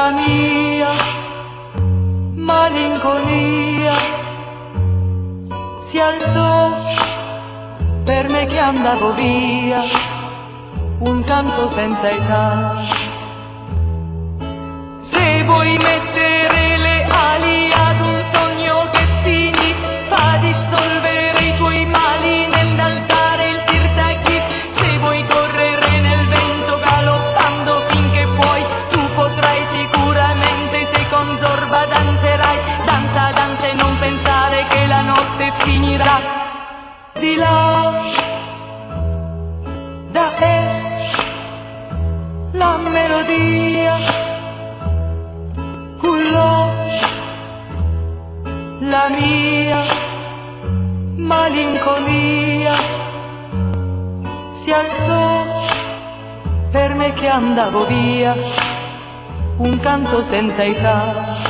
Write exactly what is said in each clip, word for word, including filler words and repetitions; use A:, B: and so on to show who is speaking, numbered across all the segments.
A: La mia malinconia si alzò per me che andavo via, un canto senza età. Se vuoi mettere le ali ad un sogno che finì, fa dissolvere i tuoi mali nell'altare il tirtacchi. Se vuoi correre nel vento galoppando finché puoi, tu potrai sicuramente, se con Zorba danzerai. Danza, danza e non pensare che la notte finirà. Di là, da est, la melodia cullò la mia malinconia, si alzò per me che andavo via, un canto senza età.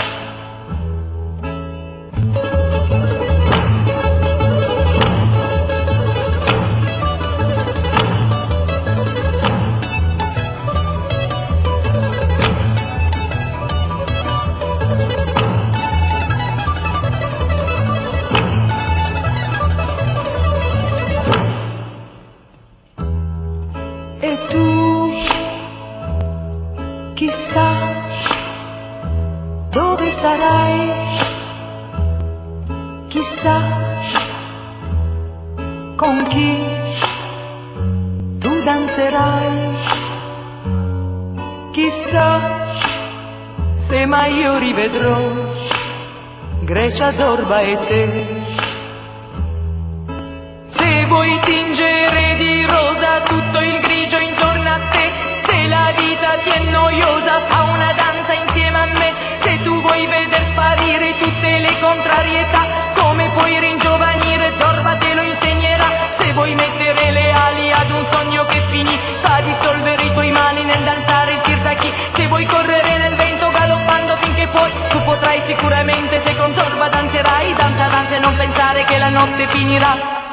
A: E tu, chissà dove sarai, chissà con chi tu danzerai, chissà se mai io rivedrò Grecia, Zorba e te. Se vuoi tingere di rosa tutto il grigio intorno a te, se la vita ti è noiosa fa una danza insieme a me. Se tu vuoi veder sparire tutte le contrarietà, come puoi ringiovanire, Zorba te lo insegnerà. Se vuoi mettere le ali ad un sogno che finì, fa dissolvere i tuoi mali nel danzare il tirtacchi. Se vuoi correre nel vento galoppando finché puoi, tu potrai sicuramente, se con Zorba danzerai. Danza, danza e non pensare che la notte finirà.